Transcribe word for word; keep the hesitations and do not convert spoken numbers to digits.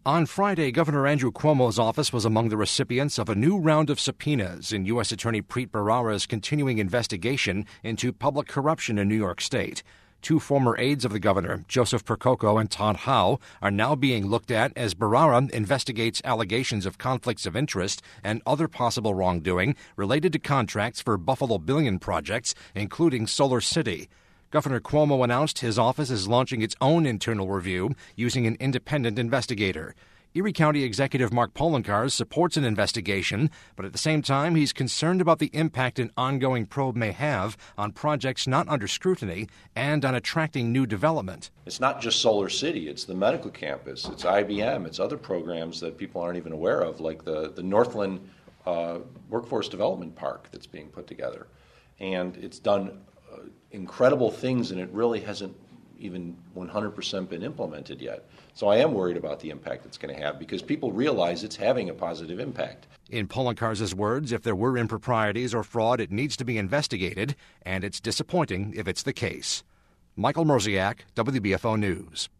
On Friday, Governor Andrew Cuomo's office was among the recipients of a new round of subpoenas in U S. Attorney Preet Bharara's continuing investigation into public corruption in New York State. Two former aides of the governor, Joseph Percoco and Todd Howe, are now being looked at as Bharara investigates allegations of conflicts of interest and other possible wrongdoing related to contracts for Buffalo Billion projects, including Solar City. Governor Cuomo announced his office is launching its own internal review using an independent investigator. Erie County Executive Mark Poloncarz supports an investigation, but at the same time, he's concerned about the impact an ongoing probe may have on projects not under scrutiny and on attracting new development. It's not just Solar City, it's the medical campus, it's I B M, it's other programs that people aren't even aware of, like the, the Northland uh, Workforce Development Park that's being put together. And it's done uh, incredible things, and it really hasn't even one hundred percent been implemented yet. So I am worried about the impact it's going to have because people realize it's having a positive impact. In Poloncarz's words, if there were improprieties or fraud, it needs to be investigated, and it's disappointing if it's the case. Michael Mrozek, W B F O News.